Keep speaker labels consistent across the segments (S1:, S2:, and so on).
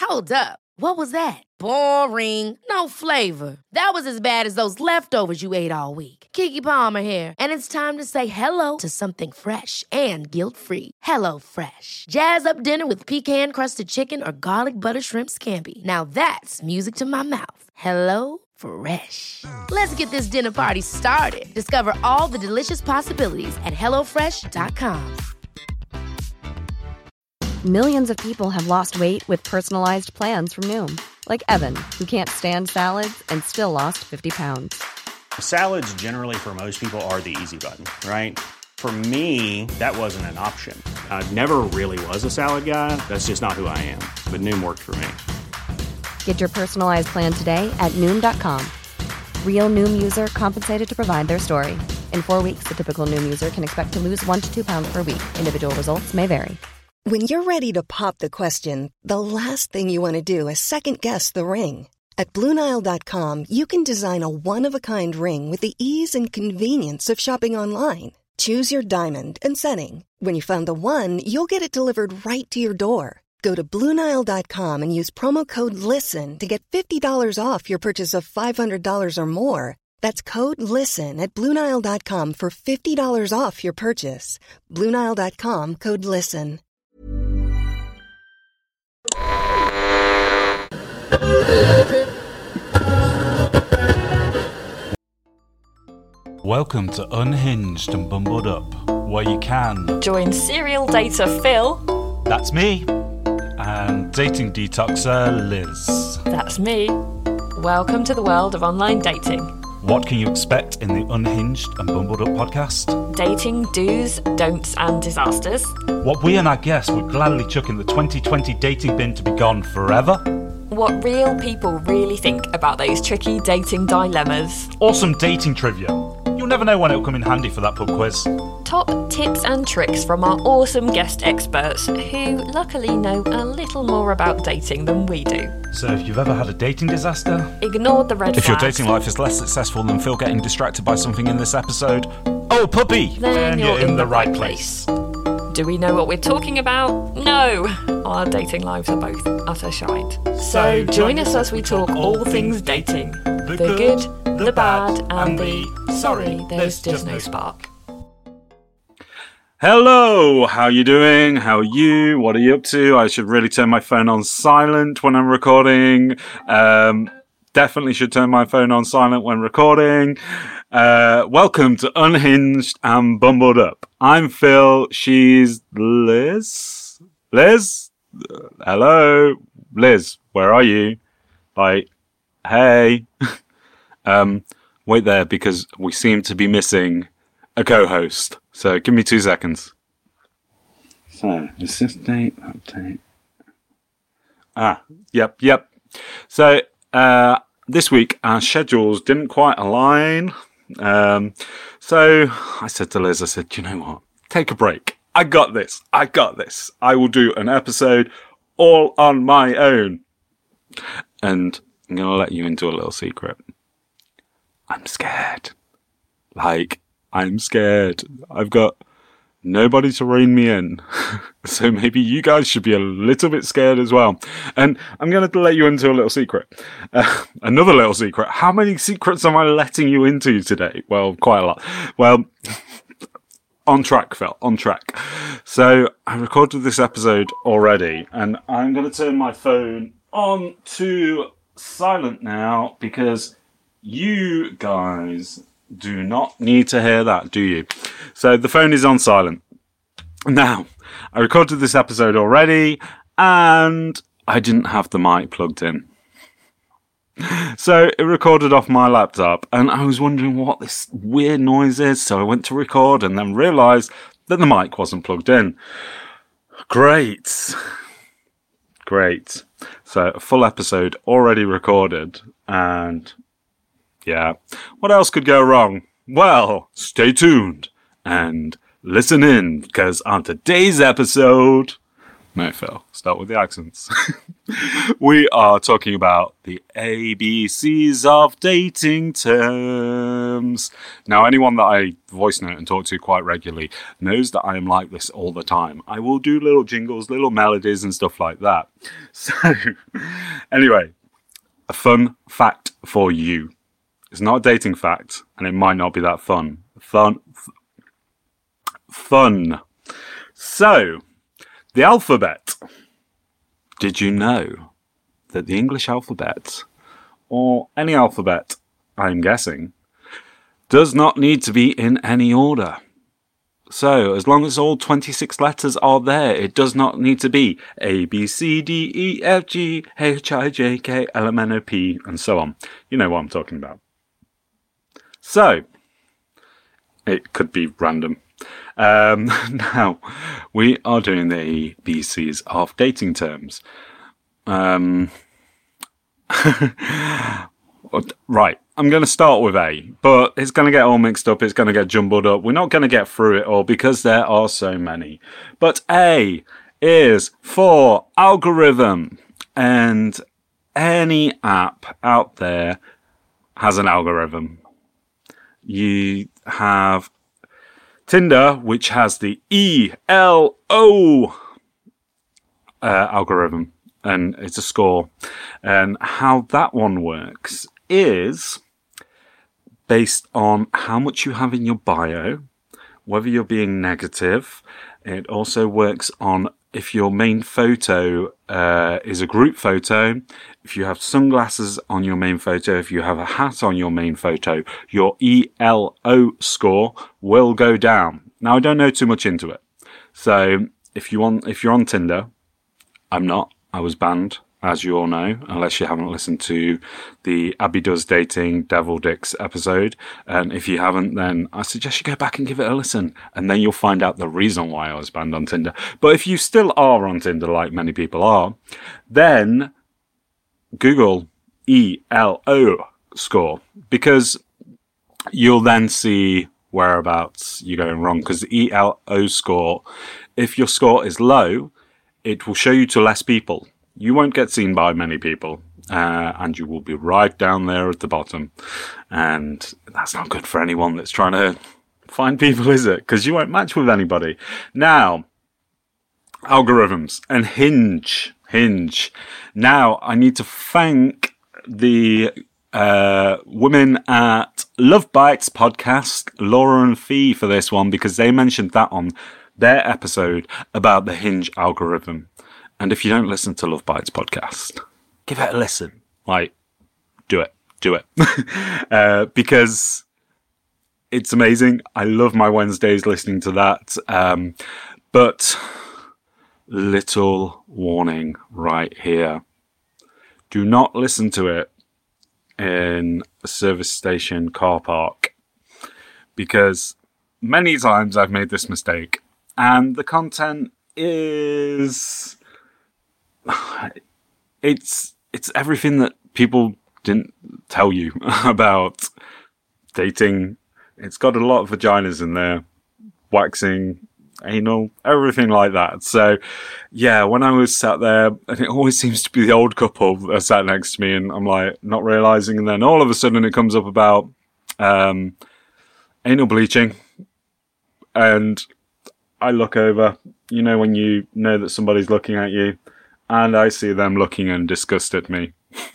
S1: Hold up. What was that? Boring. No flavor. That was as bad as those leftovers you ate all week. Keke Palmer here, and it's time to say hello to something fresh and guilt-free. Hello Fresh. Jazz up dinner with pecan-crusted chicken or garlic butter shrimp scampi. Now that's music to my mouth. Hello Fresh. Let's get this dinner party started. Discover all the delicious possibilities at hellofresh.com.
S2: Millions of people have lost weight with personalized plans from Noom. Like Evan, who can't stand salads and still lost 50 pounds.
S3: Salads generally for most people are the easy button, right? For me, that wasn't an option. I never really was a salad guy. That's just not who I am. But Noom worked for me.
S2: Get your personalized plan today at Noom.com. Real Noom user compensated to provide their story. In 4 weeks, the typical Noom user can expect to lose 1 to 2 pounds per week. Individual results may vary.
S4: When you're ready to pop the question, the last thing you want to do is second-guess the ring. At BlueNile.com, you can design a one-of-a-kind ring with the ease and convenience of shopping online. Choose your diamond and setting. When you find the one, you'll get it delivered right to your door. Go to BlueNile.com and use promo code LISTEN to get $50 off your purchase of $500 or more. That's code LISTEN at BlueNile.com for $50 off your purchase. BlueNile.com, code LISTEN.
S5: Welcome to Unhinged and Bumbled Up, where you can
S6: join serial dater Phil.
S5: That's me. And dating detoxer Liz.
S6: That's me. Welcome to the world of online dating.
S5: What can you expect in the Unhinged and Bumbled Up podcast?
S6: Dating do's, don'ts and disasters.
S5: What we and our guests would gladly chuck in the 2020 dating bin to be gone forever.
S6: What real people really think about those tricky dating dilemmas.
S5: Awesome dating trivia. You'll never know when it'll come in handy for that pub quiz.
S6: Top tips and tricks from our awesome guest experts who luckily know a little more about dating than we do.
S5: So if you've ever had a dating disaster,
S6: ignore the red flags.
S5: If your dating life is less successful than Phil getting distracted by something in this episode, oh puppy,
S6: then you're in the right place. Do we know what we're talking about? No! Our dating lives are both utter shite. So join us as we talk all things dating. The good, the bad, and the sorry, there's just no spark.
S5: Hello, how you doing? How are you? What are you up to? I should really turn my phone on silent when I'm recording. Definitely should turn my phone on silent when recording. Welcome to Unhinged and Bumbled Up. I'm Phil. She's Liz. Liz? Hello? Liz, where are you? Like, hey. Wait there because we seem to be missing a co-host. So give me 2 seconds. So, is this date update? Yep. So, this week our schedules didn't quite align. So I said to Liz, you know what? Take a break. I got this. I will do an episode all on my own. And I'm going to let you into a little secret. I'm scared. I'm scared. I've got nobody to rein me in. So maybe you guys should be a little bit scared as well. And I'm going to let you into a little secret. Another little secret. How many secrets am I letting you into today? Well, quite a lot. Well, on track, Phil. On track. So I recorded this episode already. And I'm going to turn my phone on to silent now because you guys do not need to hear that, do you? So the phone is on silent. Now, I recorded this episode already, and I didn't have the mic plugged in. So it recorded off my laptop, and I was wondering what this weird noise is, so I went to record and then realised that the mic wasn't plugged in. Great. So a full episode already recorded, and yeah, what else could go wrong? Well, stay tuned and listen in, because on today's episode, No, Phil. Start with the accents. We are talking about the ABCs of dating terms. Now, anyone that I voice note and talk to quite regularly knows that I am like this all the time. I will do little jingles, little melodies and stuff like that. So, anyway, a fun fact for you. It's not a dating fact, and it might not be that fun. Fun. So, the alphabet. Did you know that the English alphabet, or any alphabet, I'm guessing, does not need to be in any order? So, as long as all 26 letters are there, it does not need to be A, B, C, D, E, F, G, H, I, J, K, L, M, N, O, P, and so on. You know what I'm talking about. So, it could be random. Now, we are doing the ABCs of dating terms. Right, I'm going to start with A, but it's going to get all mixed up, it's going to get jumbled up. We're not going to get through it all because there are so many. But A is for algorithm, and any app out there has an algorithm. You have Tinder, which has the ELO algorithm, and it's a score. And how that one works is based on how much you have in your bio, whether you're being negative. It also works on if your main photo is a group photo, if you have sunglasses on your main photo, if you have a hat on your main photo, your ELO score will go down. Now, I don't know too much into it. So if you're on Tinder, I'm not. I was banned, as you all know, unless you haven't listened to the Abby Does Dating Devil Dicks episode. And if you haven't, then I suggest you go back and give it a listen. And then you'll find out the reason why I was banned on Tinder. But if you still are on Tinder, like many people are, then Google ELO score, because you'll then see whereabouts you're going wrong. Because the ELO score, if your score is low, it will show you to less people. You won't get seen by many people, and you will be right down there at the bottom. And that's not good for anyone that's trying to find people, is it? Because you won't match with anybody. Now, algorithms and Hinge. Now, I need to thank the women at Love Bites podcast, Laura and Fee, for this one, because they mentioned that on their episode about the Hinge algorithm. And if you don't listen to Love Bites podcast, give it a listen. Like, do it. Because it's amazing. I love my Wednesdays listening to that. But little warning right here. Do not listen to it in a service station car park. Because many times I've made this mistake. And the content is... It's everything that people didn't tell you about dating. It's got a lot of vaginas in there, waxing, anal, everything like that. So, yeah, when I was sat there, and it always seems to be the old couple that sat next to me, and I'm like, not realising, and then all of a sudden it comes up about anal bleaching, and I look over, you know when you know that somebody's looking at you, and I see them looking in disgust at me.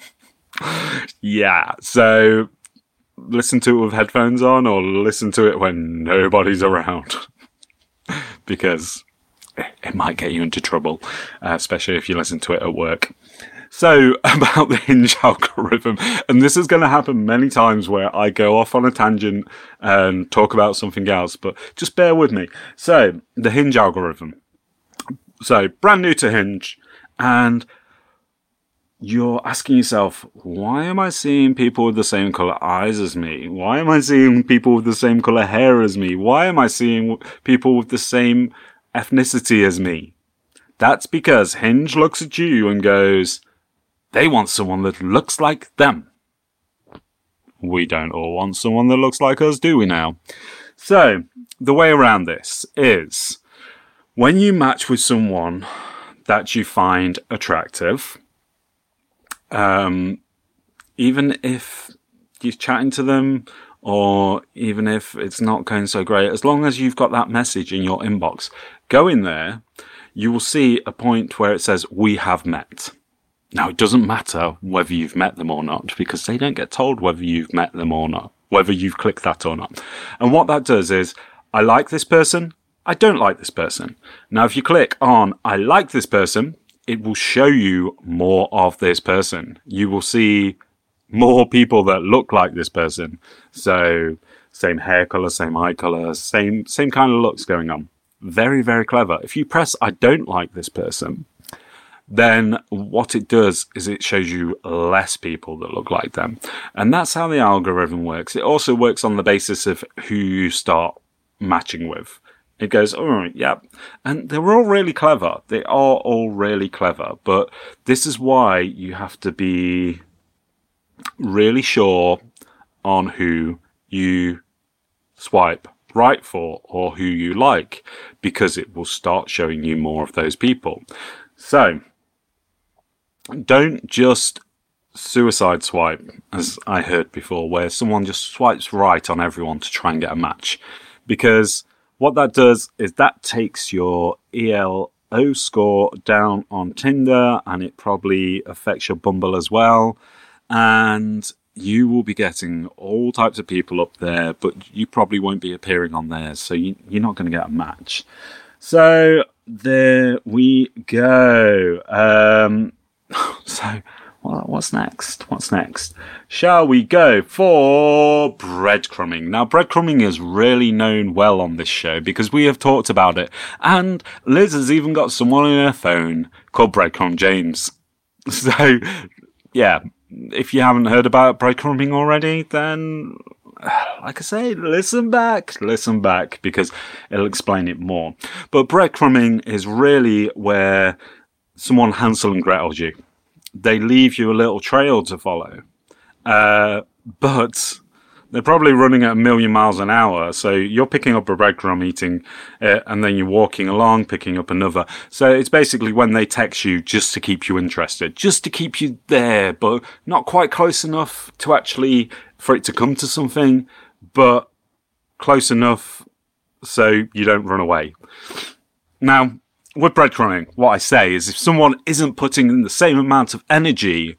S5: Yeah, so listen to it with headphones on, or listen to it when nobody's around. Because it might get you into trouble, especially if you listen to it at work. So, about the Hinge algorithm, and this is going to happen many times where I go off on a tangent and talk about something else, but just bear with me. So, the Hinge algorithm. So, brand new to Hinge, and you're asking yourself, why am I seeing people with the same colour eyes as me? Why am I seeing people with the same colour hair as me? Why am I seeing people with the same ethnicity as me? That's because Hinge looks at you and goes, they want someone that looks like them. We don't all want someone that looks like us, do we now? So, the way around this is, when you match with someone that you find attractive, even if you're chatting to them, or even if it's not going so great, as long as you've got that message in your inbox, go in there, you will see a point where it says, "We have met." Now, it doesn't matter whether you've met them or not, because they don't get told whether you've met them or not, whether you've clicked that or not. And what that does is, I like this person, I don't like this person. Now, if you click on I like this person, it will show you more of this person. You will see more people that look like this person. So, same hair color, same eye color, same kind of looks going on. Very, very clever. If you press I don't like this person, then what it does is it shows you less people that look like them. And that's how the algorithm works. It also works on the basis of who you start matching with. It goes, all right, yeah. And they're all really clever. They are all really clever. But this is why you have to be really sure on who you swipe right for or who you like, because it will start showing you more of those people. So, don't just suicide swipe, as I heard before, where someone just swipes right on everyone to try and get a match. Because what that does is that takes your ELO score down on Tinder, and it probably affects your Bumble as well. And you will be getting all types of people up there, but you probably won't be appearing on theirs, so you're not going to get a match. So, there we go. So, what's next? Shall we go for breadcrumbing? Now, breadcrumbing is really known well on this show because we have talked about it. And Liz has even got someone on her phone called Breadcrumb James. So, yeah, if you haven't heard about breadcrumbing already, then, like I say, listen back, because it'll explain it more. But breadcrumbing is really where someone Hansel and Gretel you. They leave you a little trail to follow. But they're probably running at 1,000,000 miles an hour. So you're picking up a breadcrumb, eating it, and then you're walking along, picking up another. So it's basically when they text you just to keep you interested, just to keep you there, but not quite close enough to actually, for it to come to something, but close enough so you don't run away. Now, with breadcrumbing, what I say is if someone isn't putting in the same amount of energy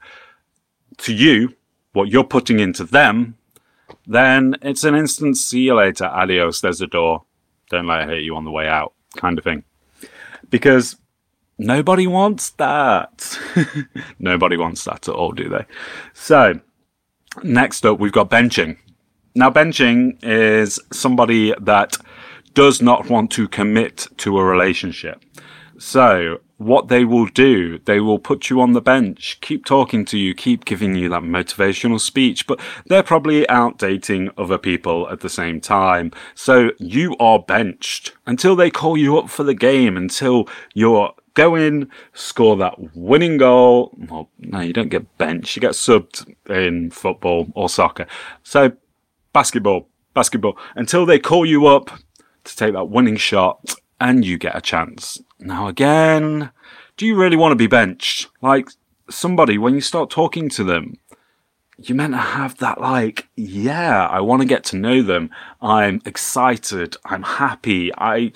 S5: to you, what you're putting into them, then it's an instant see you later, adios, there's the door, don't let it hit you on the way out, kind of thing. Because nobody wants that. Nobody wants that at all, do they? So, next up, we've got benching. Now, benching is somebody that does not want to commit to a relationship. So, what they will do, they will put you on the bench, keep talking to you, keep giving you that motivational speech, but they're probably out dating other people at the same time. So, you are benched until they call you up for the game, until you're go in, score that winning goal. Well, no, you don't get benched. You get subbed in football or soccer. So, basketball, until they call you up to take that winning shot and you get a chance. Now again, do you really want to be benched? Like, somebody, when you start talking to them, you're meant to have that, like, yeah, I want to get to know them. I'm excited. I'm happy.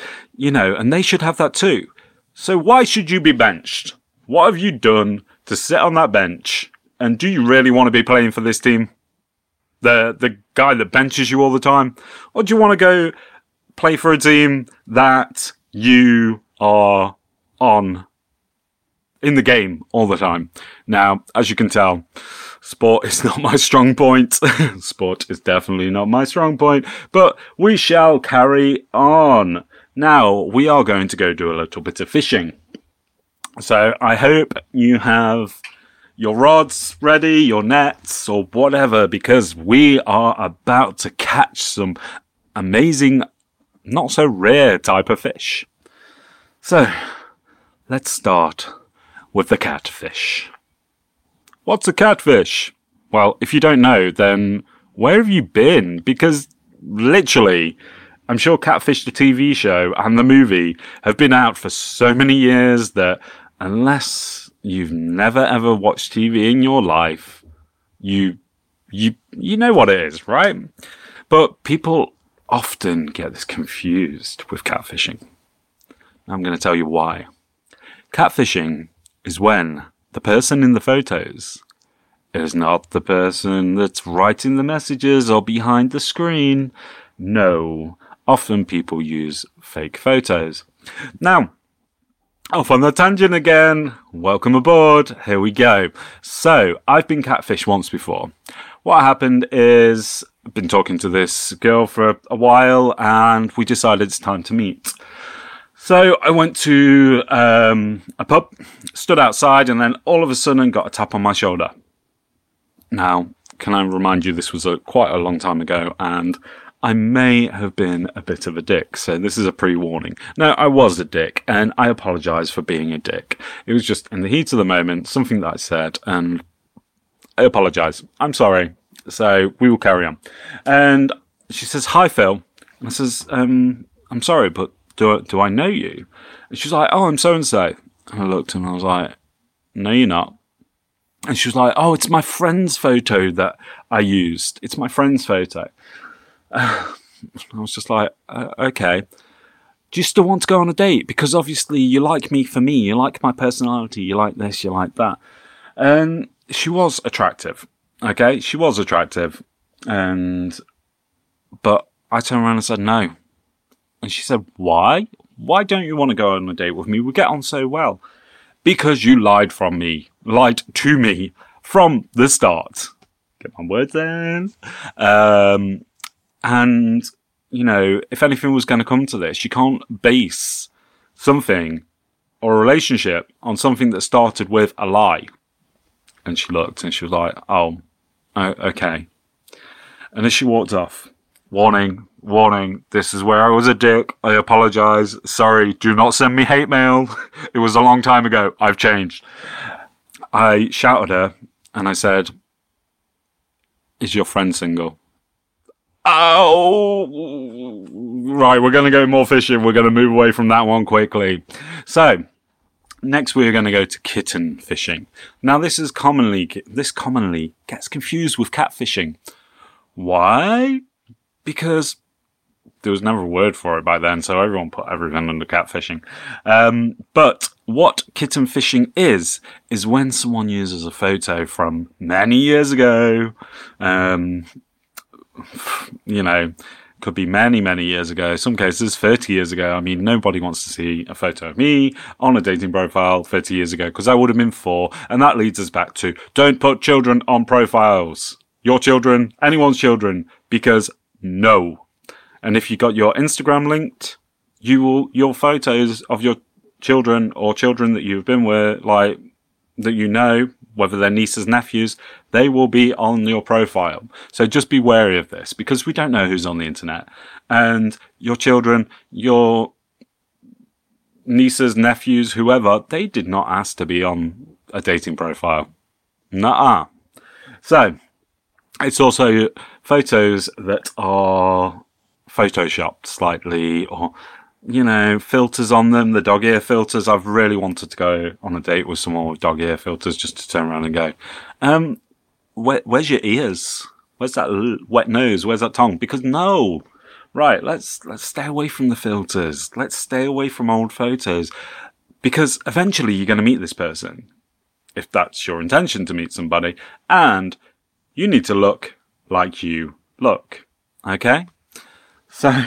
S5: And they should have that too. So why should you be benched? What have you done to sit on that bench? And do you really want to be playing for this team? The guy that benches you all the time? Or do you want to go play for a team that you are on in the game all the time? Now, as you can tell, sport is not my strong point. Sport is definitely not my strong point, but we shall carry on. Now, we are going to go do a little bit of fishing. So I hope you have your rods ready, your nets, or whatever, because we are about to catch some amazing, not so rare type of fish. So, let's start with the catfish. What's a catfish? Well, if you don't know, then where have you been? Because literally, I'm sure Catfish the TV show and the movie have been out for so many years that unless you've never ever watched TV in your life, you know what it is, right? But people often get this confused with catfishing. I'm going to tell you why. Catfishing is when the person in the photos is not the person that's writing the messages or behind the screen. No, often people use fake photos. Now, off on the tangent again. Welcome aboard. Here we go. So, I've been catfished once before. What happened is, I've been talking to this girl for a while and we decided it's time to meet. So I went to a pub, stood outside, and then all of a sudden got a tap on my shoulder. Now, can I remind you, this was quite a long time ago, and I may have been a bit of a dick, so this is a pre-warning. No, I was a dick, and I apologise for being a dick. It was just in the heat of the moment, something that I said, and I apologise. I'm sorry. So we will carry on. And she says, "Hi, Phil." And I says, "I'm sorry, but do I know you?" And she's like, "Oh, I'm so-and-so." And I looked and I was like, "No, you're not." And she was like, "Oh, it's my friend's photo that I used. It's my friend's photo." I was just like, "Okay. Do you still want to go on a date? Because obviously you like me for me. You like my personality. You like this, you like that." And she was attractive. Okay, she was attractive. But I turned around and said no. And she said, "Why? Why don't you want to go on a date with me? We get on so well." "Because you lied to me from the start." Get my words in. And, you know, if anything was going to come to this, you can't base something or a relationship on something that started with a lie. And she looked and she was like, oh, okay. And as she walked off, warning, this is where I was a dick. I apologise. Sorry, do not send me hate mail. It was a long time ago. I've changed. I shouted her and I said, "Is your friend single?" Oh, right, we're going to go more fishing. We're going to move away from that one quickly. So, next we're going to go to kitten fishing. Now, this commonly gets confused with catfishing. Why? Because there was never a word for it by then, so everyone put everything under catfishing. But what kitten fishing is when someone uses a photo from many years ago, you know, could be many, many years ago, some cases 30 years ago. I mean, nobody wants to see a photo of me on a dating profile 30 years ago, because I would have been 4, and that leads us back to, don't put children on profiles. Your children, anyone's children, because no. And if you got your Instagram linked, your photos of your children or children that you've been with, like, that you know, whether they're nieces, nephews, they will be on your profile. So just be wary of this, because we don't know who's on the internet. And your children, your nieces, nephews, whoever, they did not ask to be on a dating profile. Nuh-uh. So, it's also photos that are photoshopped slightly, or, you know, filters on them, the dog ear filters. I've really wanted to go on a date with someone with dog ear filters, just to turn around and go, where's your ears? Where's that wet nose? Where's that tongue? Because no. Right, let's stay away from the filters. Let's stay away from old photos. Because eventually you're going to meet this person, if that's your intention to meet somebody, and you need to look like you look. Okay? So,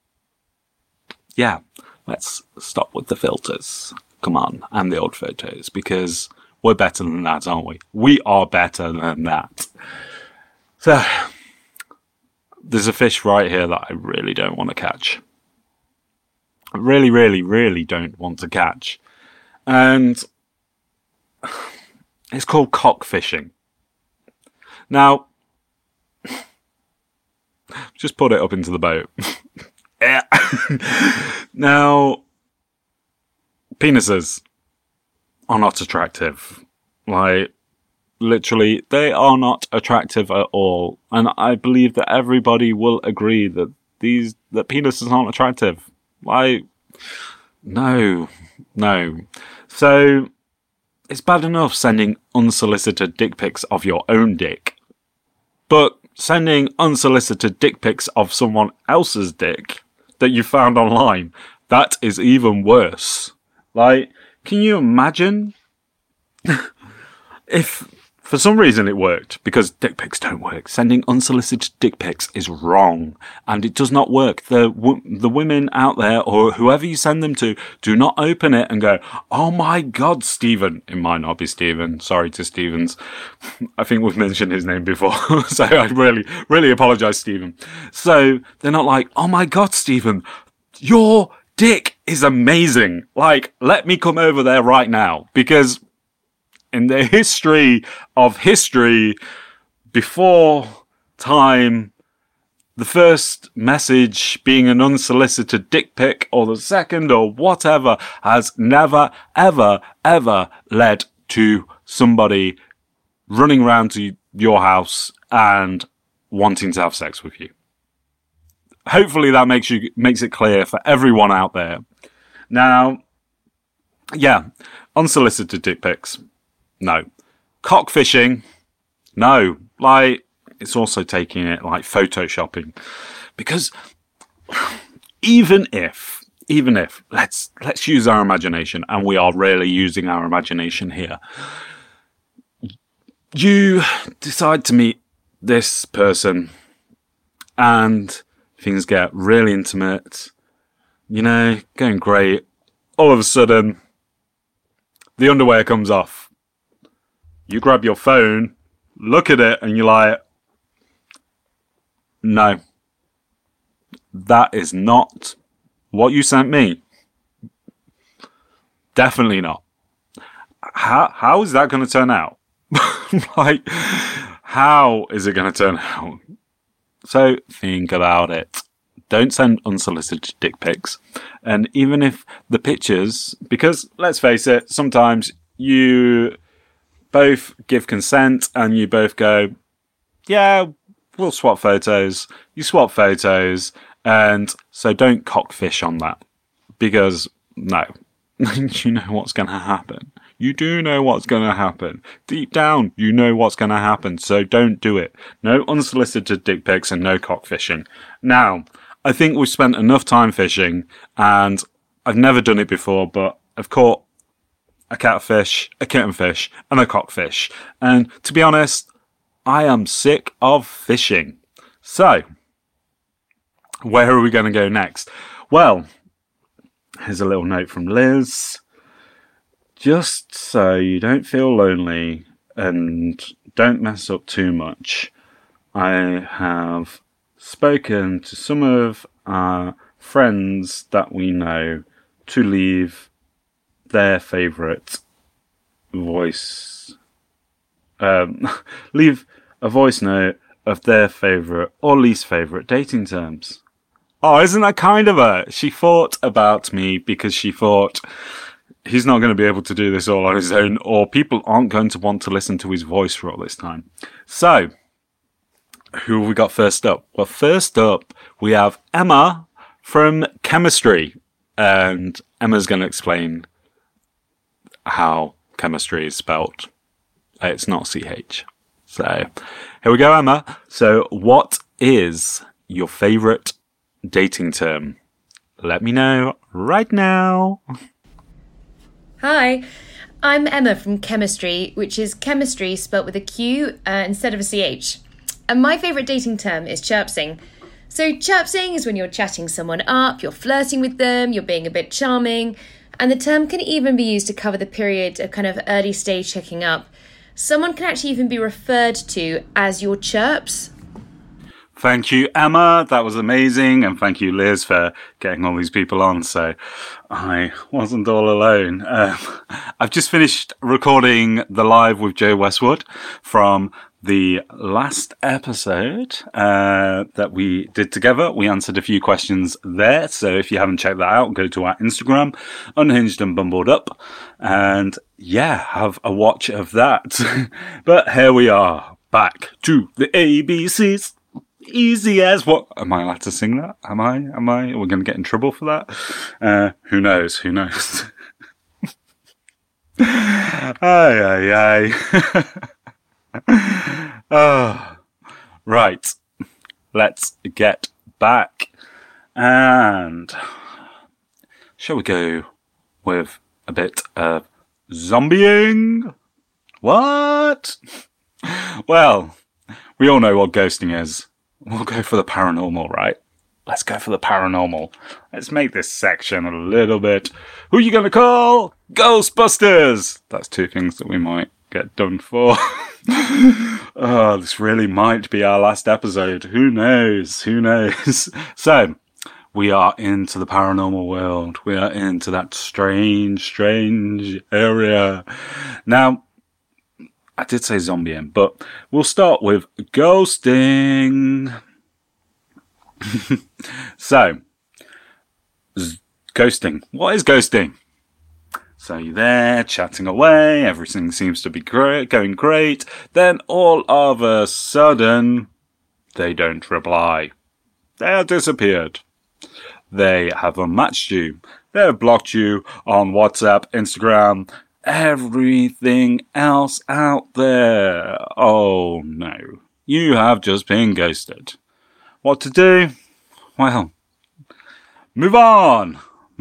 S5: yeah, let's stop with the filters. Come on, and the old photos, because we're better than that, aren't we? We are better than that. So, there's a fish right here that I really don't want to catch. I really, really, really don't want to catch. And it's called cockfishing. Now, just put it up into the boat. Now, penises are not attractive. Like, literally, they are not attractive at all. And I believe that everybody will agree that that penises aren't attractive. Like, no. So, it's bad enough sending unsolicited dick pics of your own dick. But sending unsolicited dick pics of someone else's dick that you found online, that is even worse. Like, can you imagine if for some reason it worked? Because dick pics don't work. Sending unsolicited dick pics is wrong, and it does not work. The women out there, or whoever you send them to, do not open it and go, "Oh my God, Stephen." It might not be Stephen. Sorry to Stevens. I think we've mentioned his name before, so I really apologise, Stephen. So they're not like, "Oh my God, Stephen, your dick is amazing. Like, let me come over there right now," because in the history of history, before time, the first message being an unsolicited dick pic, or the second, or whatever, has never, ever, ever led to somebody running around to your house and wanting to have sex with you. Hopefully that makes it clear for everyone out there. Now, yeah, unsolicited dick pics. No. Cockfishing? No. Like, it's also taking it like photoshopping. Because even if, let's use our imagination, and we are really using our imagination here. You decide to meet this person and things get really intimate, going great. All of a sudden, the underwear comes off. You grab your phone, look at it, and you're like, no, that is not what you sent me. Definitely not. How is that going to turn out? Like, how is it going to turn out? So think about it. Don't send unsolicited dick pics. And even if the pictures, because let's face it, sometimes you both give consent and you both go, yeah, we'll swap photos. You swap photos. And so don't cockfish on that. Because, no, you know what's going to happen. You do know what's going to happen. Deep down, you know what's going to happen. So don't do it. No unsolicited dick pics and no cockfishing. Now, I think we've spent enough time fishing, and I've never done it before, but I've caught a catfish, a kittenfish, and a cockfish. And to be honest, I am sick of fishing. So, where are we going to go next? Well, here's a little note from Liz. Just so you don't feel lonely and don't mess up too much, I have spoken to some of our friends that we know to leave their favourite voice, leave a voice note of their favourite or least favourite dating terms. Oh, isn't that kind of her? She thought about me because she thought he's not going to be able to do this all on his own, or people aren't going to want to listen to his voice for all this time. So, who have we got first up? Well, first up, we have Emma from Chemistry, and Emma's going to explain how chemistry is spelt. It's not CH. So, here we go, Emma. So, what is your favourite dating term? Let me know right now.
S7: Hi, I'm Emma from Chemistry, which is chemistry spelt with a Q instead of a CH. And my favourite dating term is chirpsing. So chirpsing is when you're chatting someone up, you're flirting with them, you're being a bit charming, and the term can even be used to cover the period of kind of early stage checking up. Someone can actually even be referred to as your chirps.
S5: Thank you, Emma. That was amazing. And thank you, Liz, for getting all these people on. So I wasn't all alone. I've just finished recording the live with Joe Westwood from the last episode that we did together. We answered a few questions there. So if you haven't checked that out, go to our Instagram, Unhinged and Bumbled Up. And yeah, have a watch of that. But here we are, back to the ABCs. Easy as what? Am I allowed to sing that? Am I? Are we going to get in trouble for that? Who knows? Ay. Oh, right. Let's get back. And shall we go with a bit of zombieing? What? Well, we all know what ghosting is. We'll go for the paranormal, right? Let's go for the paranormal. Let's make this section a little bit... Who are you going to call? Ghostbusters! That's two things that we might get done for. Oh, this really might be our last episode. Who knows? So, we are into the paranormal world. We are into that strange area. Now, I did say zombieing, but we'll start with ghosting. So, ghosting. What is ghosting? So you're there, chatting away, everything seems to be going great, then all of a sudden, they don't reply. They have disappeared. They have unmatched you. They have blocked you on WhatsApp, Instagram, everything else out there. Oh no. You have just been ghosted. What to do? Well, move on.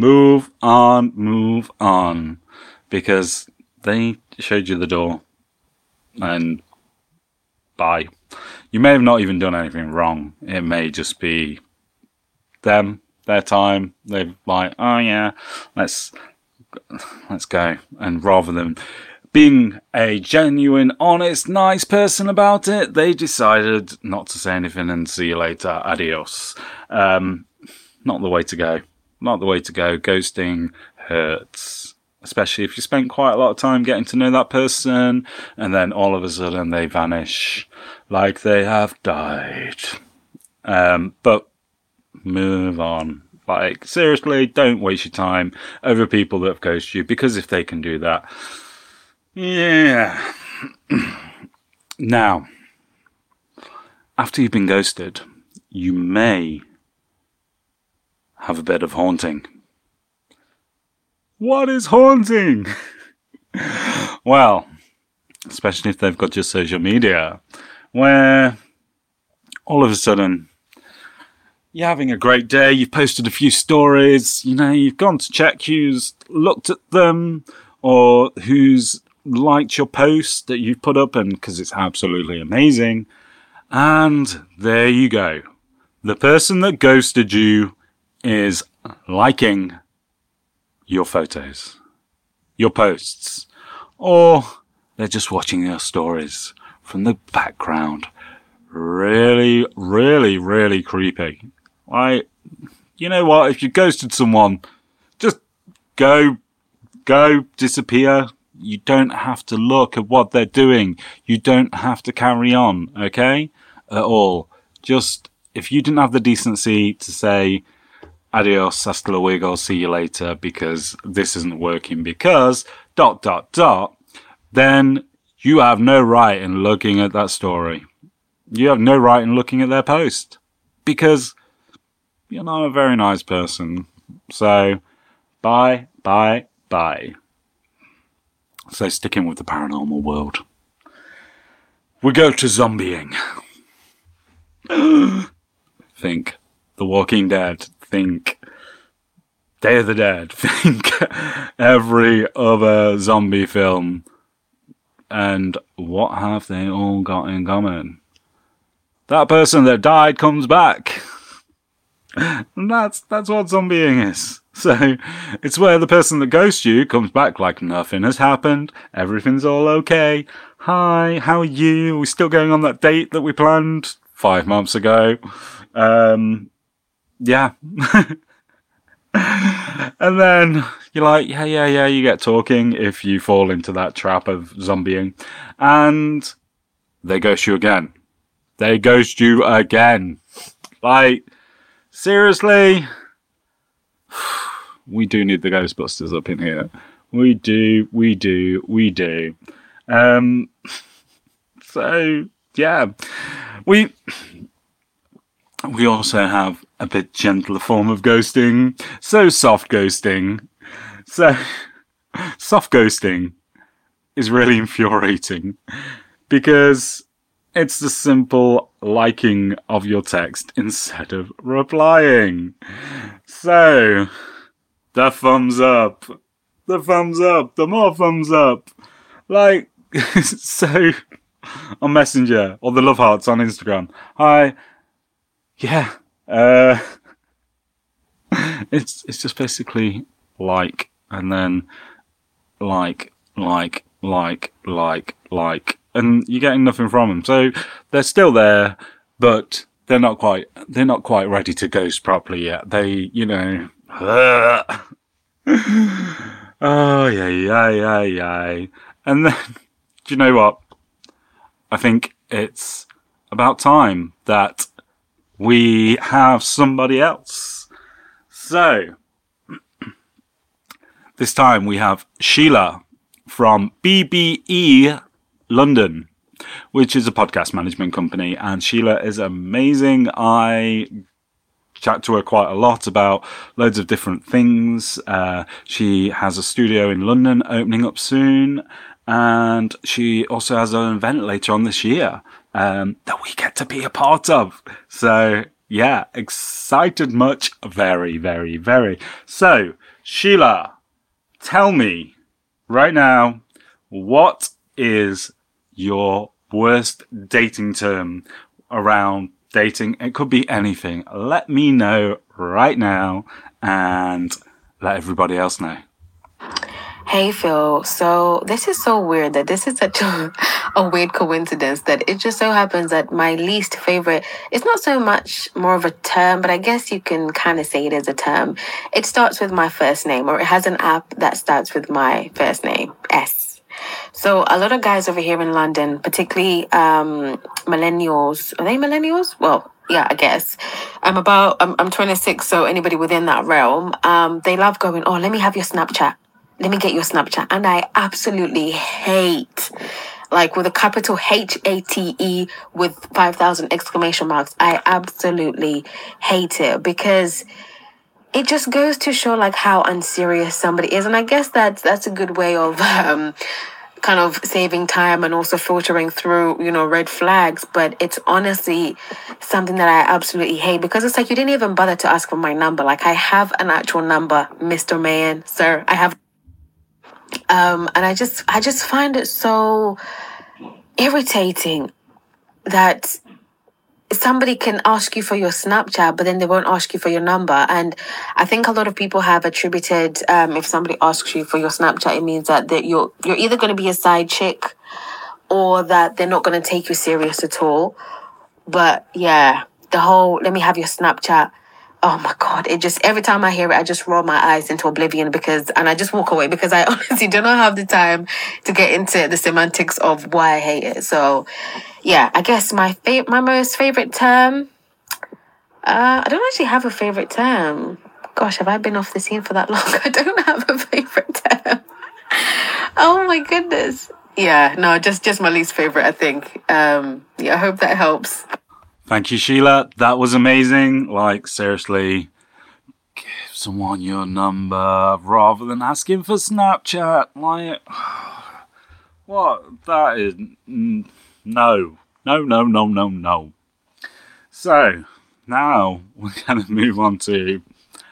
S5: Because they showed you the door. And bye. You may have not even done anything wrong. It may just be them, their time. They're like, oh yeah, let's go. And rather than being a genuine, honest, nice person about it, they decided not to say anything and see you later. Adios. Not the way to go. Not the way to go. Ghosting hurts. Especially if you spent quite a lot of time getting to know that person and then all of a sudden they vanish like they have died. But move on. Like, seriously, don't waste your time over people that have ghosted you, because if they can do that, yeah. Now, after you've been ghosted, you may have a bit of haunting. What is haunting? Well, especially if they've got your social media, where all of a sudden you're having a great day, you've posted a few stories, you've gone to check who's looked at them or who's liked your post that you've put up, and because it's absolutely amazing. And there you go. The person that ghosted you is liking your photos, your posts, or they're just watching your stories from the background. Really, really, really creepy. Like, you know what? If you ghosted someone, just go, disappear. You don't have to look at what they're doing. You don't have to carry on, okay? At all. Just, if you didn't have the decency to say, adios, hasta luego, see you later, because this isn't working, because ... then you have no right in looking at that story. You have no right in looking at their post, because you're not a very nice person. So, bye. So, sticking with the paranormal world, we go to zombieing. Think The Walking Dead. Think Day of the Dead. Think every other zombie film. And what have they all got in common? That person that died comes back. And that's what zombieing is. So, it's where the person that ghosts you comes back like nothing has happened. Everything's all okay. Hi, how are you? Are we still going on that date that we planned 5 months ago? Yeah. And then you're like, yeah, you get talking if you fall into that trap of zombieing. And they ghost you again. Like, seriously? We do need the Ghostbusters up in here. We do. So, yeah. We also have a bit gentler form of ghosting. So, soft ghosting. So, soft ghosting is really infuriating because it's the simple liking of your text instead of replying. So, the thumbs up, the more thumbs up. Like, so, on Messenger, or the love hearts on Instagram. Hi. Yeah. It's just basically like, and then like, and you're getting nothing from them. So they're still there, but they're not quite ready to ghost properly yet. They, oh yeah. And then, do you know what? I think it's about time that we have somebody else. So, this time we have Sheila from BBE London, which is a podcast management company, and Sheila is amazing. I chat to her quite a lot about loads of different things. She has a studio in London opening up soon, and she also has an event later on this year that we get to be a part of. So, yeah, excited much. Very, very, very. So, Sheila, tell me right now, what is your worst dating term around dating? It could be anything. Let me know right now and let everybody else know.
S8: Hey Phil, so this is so weird that this is such a weird coincidence that it just so happens that my least favorite, it's not so much more of a term, but I guess you can kind of say it as a term. It starts with my first name, or it has an app that starts with my first name, S. So a lot of guys over here in London, particularly millennials, are they millennials? Well, yeah, I guess. I'm 26, so anybody within that realm, they love going, oh, let me have your Snapchat. Let me get your Snapchat. And I absolutely hate, like with a capital HATE with 5,000 exclamation marks. I absolutely hate it because it just goes to show like how unserious somebody is. And I guess that's a good way of kind of saving time and also filtering through, red flags. But it's honestly something that I absolutely hate because it's like you didn't even bother to ask for my number. Like I have an actual number, Mr. Man, sir. I have. And I just find it so irritating that somebody can ask you for your Snapchat, but then they won't ask you for your number. And I think a lot of people have attributed, if somebody asks you for your Snapchat, it means that you're either going to be a side chick or that they're not going to take you serious at all. But yeah, the whole, let me have your Snapchat. Oh my God, it just, every time I hear it, I just roll my eyes into oblivion and I just walk away because I honestly do not have the time to get into the semantics of why I hate it. So yeah, I guess my most favorite term, I don't actually have a favorite term. Gosh, have I been off the scene for that long? I don't have a favorite term. Oh my goodness. Yeah, no, just my least favorite, I think. Yeah, I hope that helps.
S5: Thank you, Sheila. That was amazing. Like, seriously, give someone your number rather than asking for Snapchat. Like, what? That is... No. So, now we're going to move on to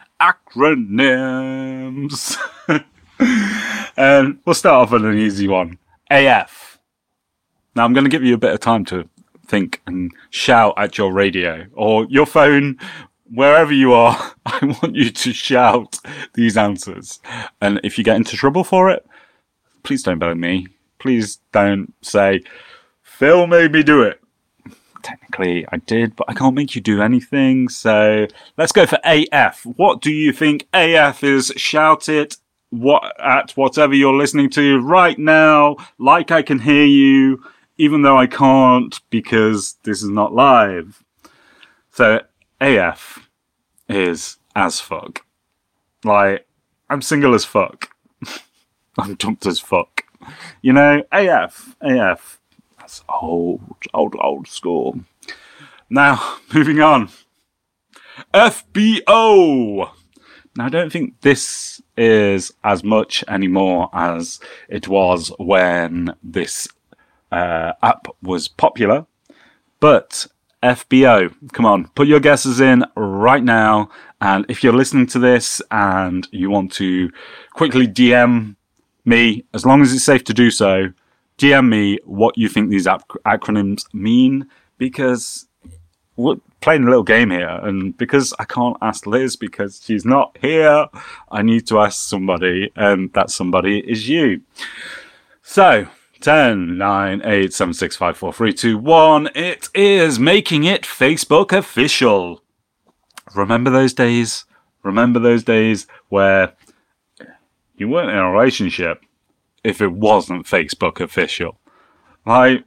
S5: acronyms. And we'll start off with an easy one. AF. Now, I'm going to give you a bit of time to think and shout at your radio or your phone, wherever you are. I want you to shout these answers. And if you get into trouble for it, please don't blame me. Please don't say, Phil made me do it. Technically, I did, but I can't make you do anything. So let's go for AF. What do you think AF is? Shout it at whatever you're listening to right now, like I can hear you, even though I can't because this is not live. So, AF is as fuck. Like, I'm single as fuck. I'm dumped as fuck. AF. That's old school. Now, moving on. FBO. Now, I don't think this is as much anymore as it was when this app was popular. But FBO, come on, put your guesses in right now. And if you're listening to this and you want to quickly DM me, as long as it's safe to do so, DM me what you think these acronyms mean, because we're playing a little game here. And because I can't ask Liz because she's not here, I need to ask somebody, and that somebody is you. So, 10, 9, 8, 7, 6, 5, 4, 3, 2, 1. It is making it Facebook official. Remember those days? Remember those days where you weren't in a relationship if it wasn't Facebook official? Like,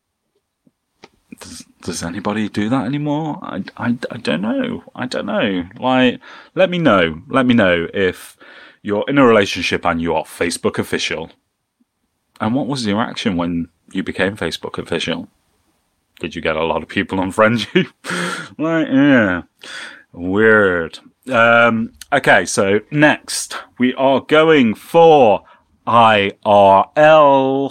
S5: does anybody do that anymore? I don't know. I don't know. Like, let me know. Let me know if you're in a relationship and you are Facebook official. And what was your reaction when you became Facebook official? Did you get a lot of people unfriend you? Like, yeah. Weird. Okay, so next we are going for IRL.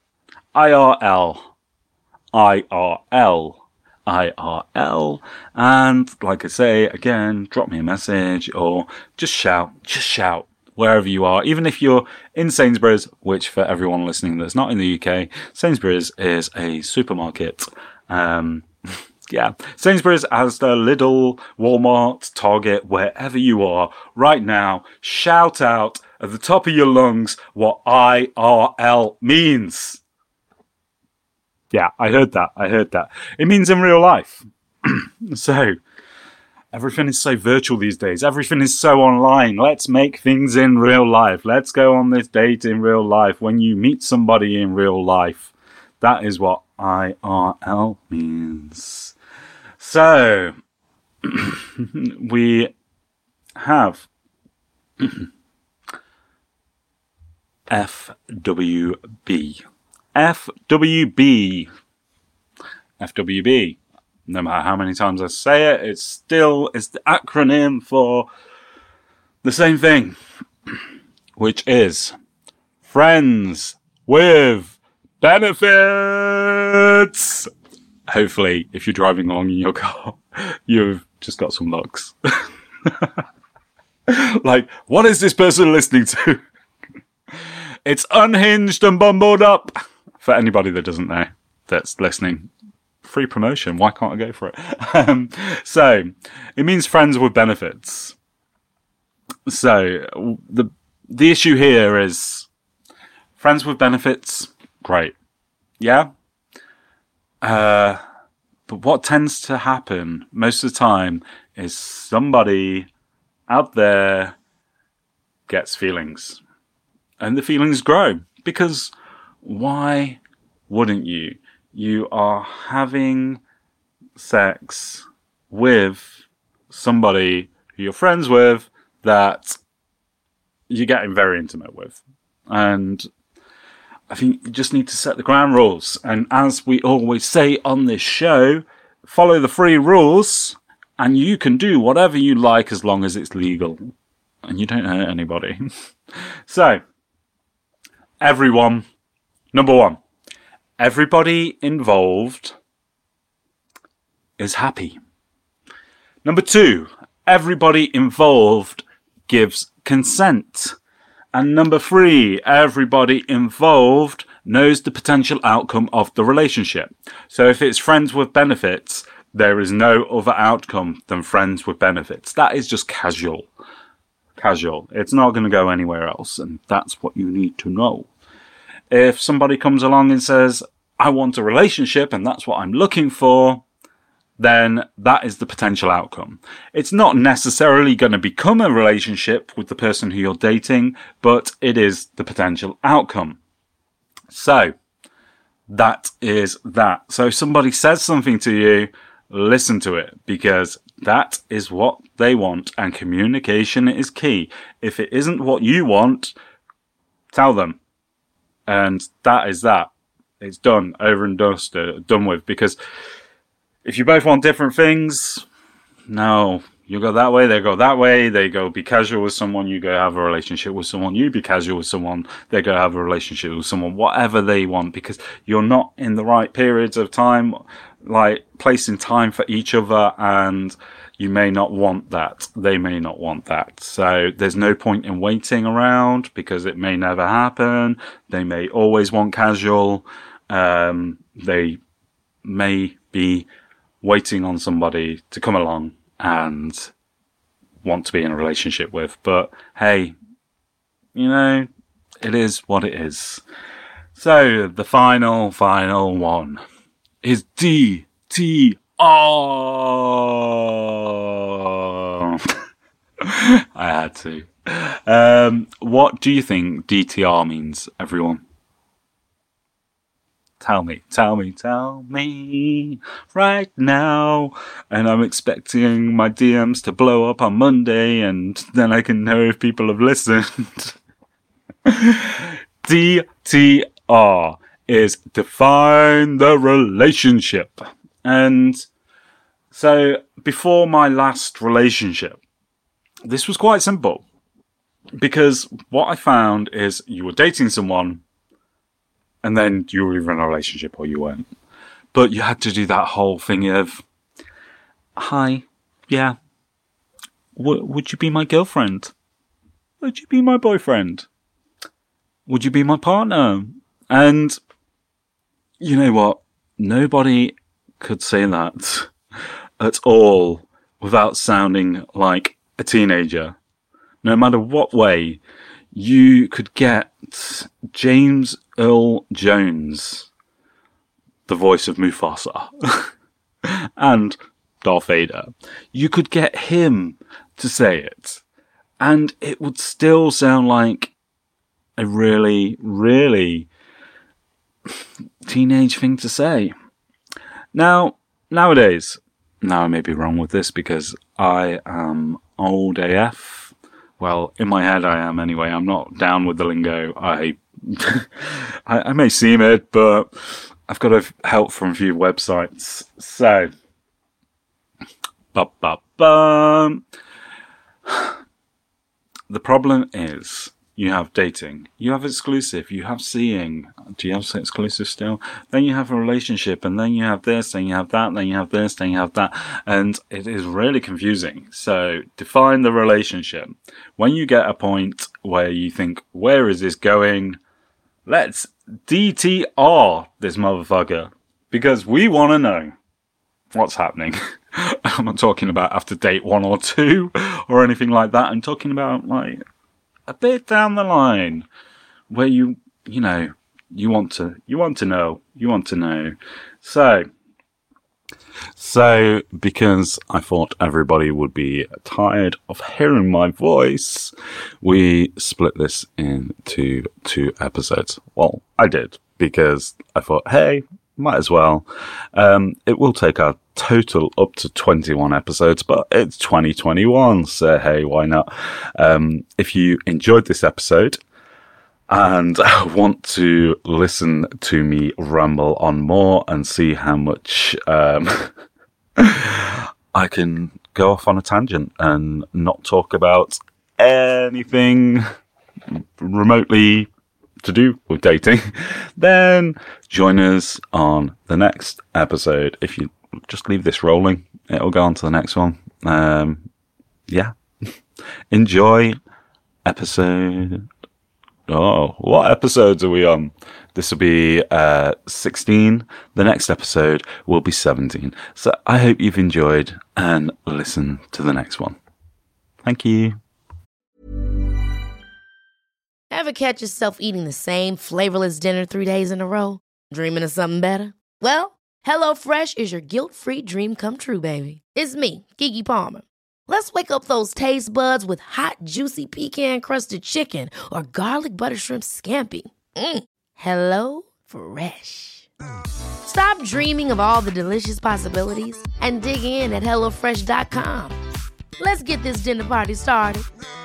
S5: And like I say, again, drop me a message or just shout. Wherever you are, even if you're in Sainsbury's, which for everyone listening that's not in the UK, Sainsbury's is a supermarket. Yeah, Sainsbury's, Asda, Lidl, Walmart, Target, wherever you are right now, shout out at the top of your lungs what IRL means. Yeah, I heard that. It means in real life. So, everything is so virtual these days. Everything is so online. Let's make things in real life. Let's go on this date in real life. When you meet somebody in real life, that is what IRL means. So, we have FWB. FWB. No matter how many times I say it, it's the acronym for the same thing, which is Friends with Benefits. Hopefully, if you're driving along in your car, you've just got some looks. Like, what is this person listening to? It's Unhinged and Bumbled Up. For anybody that doesn't know, that's listening. Free promotion. Why can't I go for it? So, it means friends with benefits. So, the issue here is friends with benefits, great. Yeah? But what tends to happen most of the time is somebody out there gets feelings. And the feelings grow. Because why wouldn't you? You are having sex with somebody who you're friends with that you're getting very intimate with. And I think you just need to set the ground rules. And as we always say on this show, follow the 3 rules and you can do whatever you like as long as it's legal. And you don't hurt anybody. So, everyone, number 1. Everybody involved is happy. Number 2, everybody involved gives consent. And number 3, everybody involved knows the potential outcome of the relationship. So if it's friends with benefits, there is no other outcome than friends with benefits. That is just casual. Casual. It's not going to go anywhere else. And that's what you need to know. If somebody comes along and says, I want a relationship and that's what I'm looking for, then that is the potential outcome. It's not necessarily going to become a relationship with the person who you're dating, but it is the potential outcome. So, that is that. So if somebody says something to you, listen to it, because that is what they want, and communication is key. If it isn't what you want, tell them. And that is that. It's done, over and done with. Because if you both want different things, no, You go that way, they go that way. They go be casual with someone, you go have a relationship with someone. You be casual with someone, they go have a relationship with someone. Whatever they want, because you're not in the right periods of time, like placing time for each other, and you may not want that. They may not want that. So there's no point in waiting around because it may never happen. They may always want casual. They may be waiting on somebody to come along and want to be in a relationship with. But hey, you know, it is what it is. So the final one is DTR. I had to. What do you think DTR means, everyone? Tell me right now. And I'm expecting my DMs to blow up on Monday, and then I can know if people have listened. DTR is define the relationship. And so before my last relationship, this was quite simple. Because what I found is you were dating someone, and then you were either in a relationship or you weren't. But you had to do that whole thing of, hi, yeah, would you be my girlfriend? Would you be my boyfriend? Would you be my partner? And you know what? Nobody could say that at all without sounding like a teenager. No matter what way, you could get James Earl Jones, the voice of Mufasa, and Darth Vader. You could get him to say it, and it would still sound like a really, really teenage thing to say. Now, nowadays, now I may be wrong with this because I am old AF. Well, in my head I am anyway. I'm not down with the lingo. I may seem it, but I've got help from a few websites. So, the problem is you have dating, you have exclusive, you have seeing. Do you have exclusive still? Then you have a relationship, and then you have this, then you have that, then you have this, then you have that. And it is really confusing. So define the relationship. When you get a point where you think, where is this going? Let's DTR this motherfucker. Because we want to know what's happening. I'm not talking about after date 1 or 2 or anything like that. I'm talking about like a bit down the line where you want to know. So because I thought everybody would be tired of hearing my voice, we split this into 2 episodes. Well, I did because I thought, hey, might as well. It will take our total up to 21 episodes, but it's 2021, so hey, why not? If you enjoyed this episode and want to listen to me ramble on more and see how much I can go off on a tangent and not talk about anything remotely to do with dating, then join us on the next episode. If you just leave this rolling, it'll go on to the next one. Yeah. Enjoy episode... Oh, what episodes are we on? This will be 16. The next episode will be 17. So I hope you've enjoyed and listen to the next one. Thank you.
S1: Ever catch yourself eating the same flavorless dinner 3 days in a row? Dreaming of something better? Well, HelloFresh is your guilt-free dream come true, baby. It's me, Keke Palmer. Let's wake up those taste buds with hot, juicy pecan-crusted chicken or garlic butter shrimp scampi. Hello Fresh. Stop dreaming of all the delicious possibilities and dig in at HelloFresh.com. Let's get this dinner party started.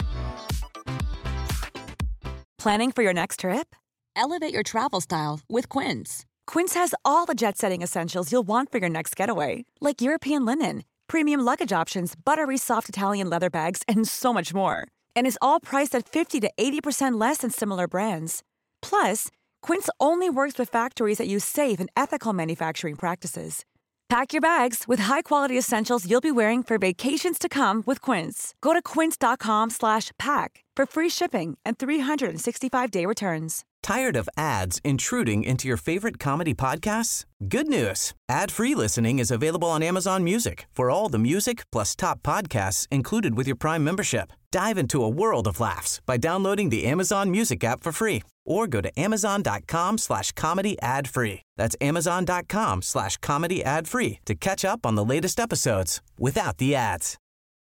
S9: Planning for your next trip? Elevate your travel style with Quince. Quince has all the jet-setting essentials you'll want for your next getaway, like European linen, premium luggage options, buttery soft Italian leather bags, and so much more. And is all priced at 50 to 80% less than similar brands. Plus, Quince only works with factories that use safe and ethical manufacturing practices. Pack your bags with high-quality essentials you'll be wearing for vacations to come with Quince. Go to quince.com/pack for free shipping and 365-day returns.
S10: Tired of ads intruding into your favorite comedy podcasts? Good news. Ad-free listening is available on Amazon Music for all the music plus top podcasts included with your Prime membership. Dive into a world of laughs by downloading the Amazon Music app for free or go to amazon.com/comedy ad-free. That's amazon.com/comedy ad-free to catch up on the latest episodes without the ads.